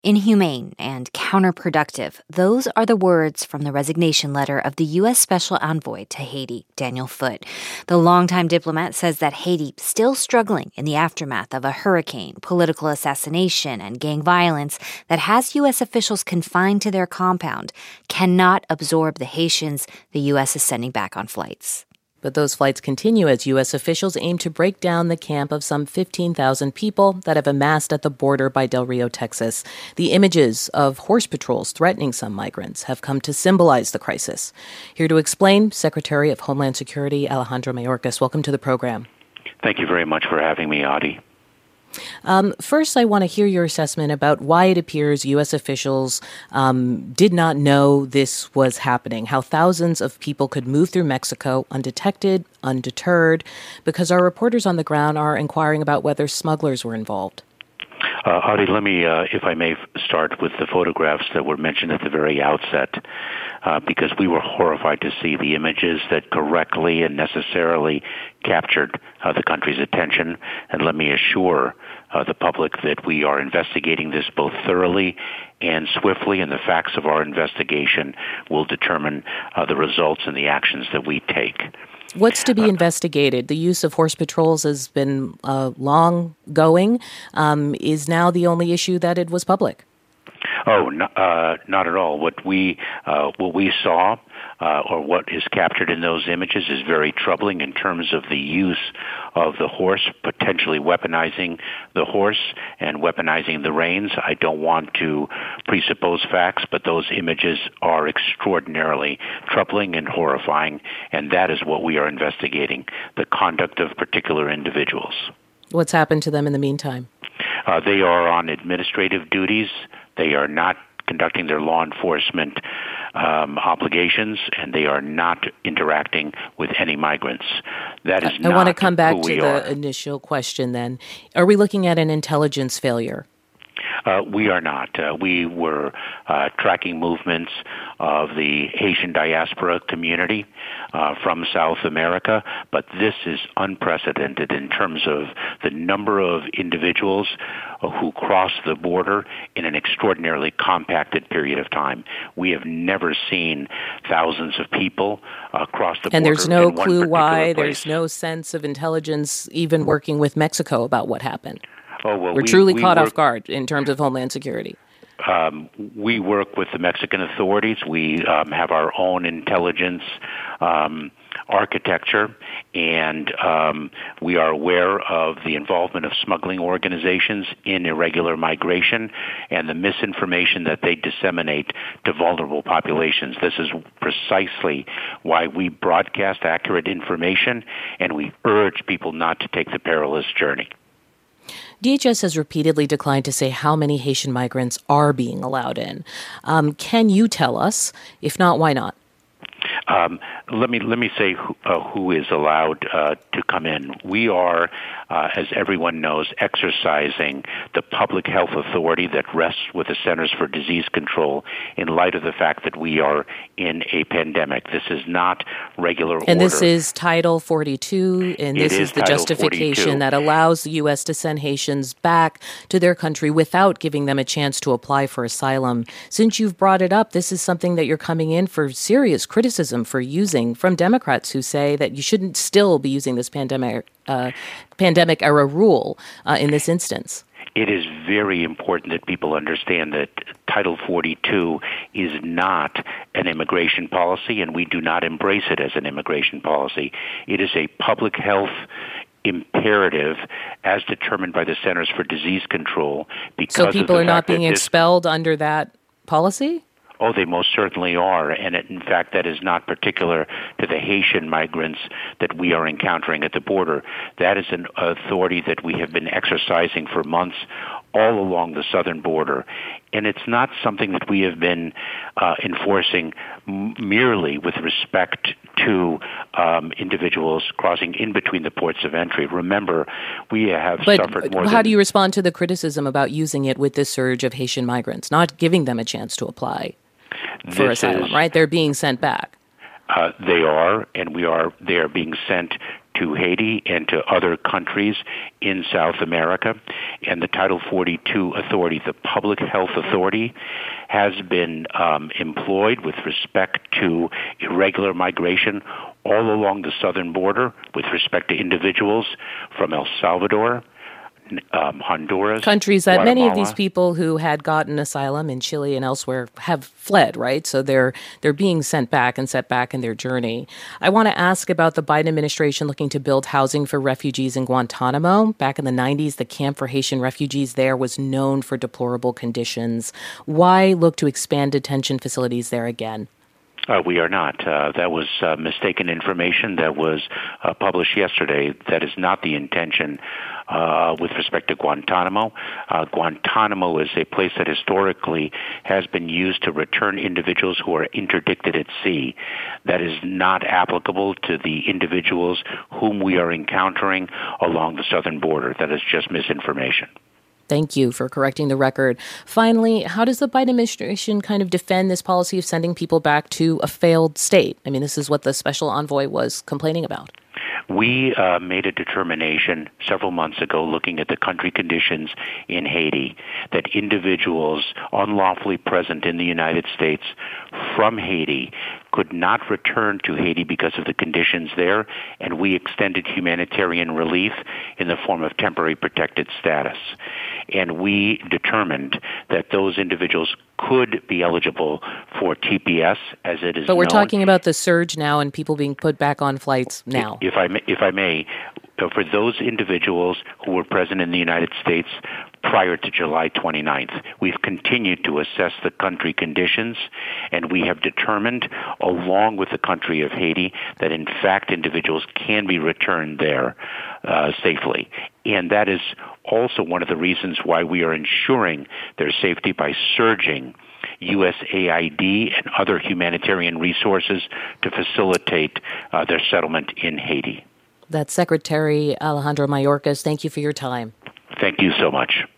Inhumane and counterproductive. Those are the words from the resignation letter of the U.S. Special Envoy to Haiti, Daniel Foote. The longtime diplomat says that Haiti, still struggling in the aftermath of a hurricane, political assassination, and gang violence that has U.S. officials confined to their compound, cannot absorb the Haitians the U.S. is sending back on flights. But those flights continue as U.S. officials aim to break down the camp of some 15,000 people that have amassed at the border by Del Rio, Texas. The images of horse patrols threatening some migrants have come to symbolize the crisis. Here to explain, Secretary of Homeland Security Alejandro Mayorkas. Welcome to the program. Thank you very much for having me, Audie. First, I want to hear your assessment about why it appears U.S. officials did not know this was happening, how thousands of people could move through Mexico undetected, undeterred, because our reporters on the ground are inquiring about whether smugglers were involved. Audie, let me, if I may, start with the photographs that were mentioned at the very outset, because we were horrified to see the images that correctly and necessarily captured the country's attention. And let me assure the public that we are investigating this both thoroughly and swiftly, and the facts of our investigation will determine the results and the actions that we take. What's to be investigated? The use of horse patrols has been long going. Is now the only issue that it was public? Oh, not at all. What we saw, or what is captured in those images, is very troubling in terms of the use of the horse, potentially weaponizing the horse and weaponizing the reins. I don't want to presuppose facts, but those images are extraordinarily troubling and horrifying, and that is what we are investigating, the conduct of particular individuals. What's happened to them in the meantime? They are on administrative duties. They are not conducting their law enforcement obligations, and they are not interacting with any migrants. That is not. I want to come back to the initial question then. Are we looking at an intelligence failure? We are not. We were tracking movements of the Haitian diaspora community from South America, but this is unprecedented in terms of the number of individuals who cross the border in an extraordinarily compacted period of time. We have never seen thousands of people cross the border. And there's no clue why. Place. There's no sense of intelligence even working with Mexico about what happened. Oh, well, we're truly caught off guard in terms of Homeland Security. We work with the Mexican authorities. We have our own intelligence architecture, and we are aware of the involvement of smuggling organizations in irregular migration and the misinformation that they disseminate to vulnerable populations. This is precisely why we broadcast accurate information, and we urge people not to take the perilous journey. DHS has repeatedly declined to say how many Haitian migrants are being allowed in. Can you tell us? If not, why not? Let me say who is allowed to come in. We are, as everyone knows, exercising the public health authority that rests with the Centers for Disease Control in light of the fact that we are in a pandemic. This is not regular order. And this is Title 42, and this is the justification 42. That allows the U.S. to send Haitians back to their country without giving them a chance to apply for asylum. Since you've brought it up, this is something that you're coming in for serious criticism for using from Democrats who say that you shouldn't still be using this pandemic era rule in this instance. It is very important that people understand that Title 42 is not an immigration policy, and we do not embrace it as an immigration policy. It is a public health imperative as determined by the Centers for Disease Control. So people are not being expelled under that policy? Oh, they most certainly are, and in fact, that is not particular to the Haitian migrants that we are encountering at the border. That is an authority that we have been exercising for months all along the southern border, and it's not something that we have been enforcing merely with respect to individuals crossing in between the ports of entry. Remember, we have suffered more. But how do you respond to the criticism about using it with this surge of Haitian migrants, not giving them a chance to apply for asylum, right? They're being sent back. They are, and they are being sent to Haiti and to other countries in South America. And the Title 42 authority, the Public Health Authority, has been employed with respect to irregular migration all along the southern border with respect to individuals from El Salvador, Honduras, countries that Guatemala. many of these people who had gotten asylum in Chile and elsewhere have fled, right? So they're being sent back and set back in their journey. I want to ask about the Biden administration looking to build housing for refugees in Guantanamo. Back in the 90s, the camp for Haitian refugees there was known for deplorable conditions. Why look to expand detention facilities there again? We are not. That was mistaken information that was published yesterday. That is not the intention with respect to Guantanamo. Guantanamo is a place that historically has been used to return individuals who are interdicted at sea. That is not applicable to the individuals whom we are encountering along the southern border. That is just misinformation. Thank you for correcting the record. Finally, how does the Biden administration kind of defend this policy of sending people back to a failed state? I mean, this is what the special envoy was complaining about. We made a determination several months ago looking at the country conditions in Haiti that individuals unlawfully present in the United States from Haiti could not return to Haiti because of the conditions there, and we extended humanitarian relief in the form of temporary protected status. And we determined that those individuals could be eligible for TPS, as it is known. But we're talking about the surge now and people being put back on flights now. If I may, for those individuals who were present in the United States prior to July 29th, we've continued to assess the country conditions, and we have determined, along with the country of Haiti, that in fact individuals can be returned there safely. And that is also one of the reasons why we are ensuring their safety by surging USAID and other humanitarian resources to facilitate their settlement in Haiti. That's Secretary Alejandro Mayorkas. Thank you for your time. Thank you so much.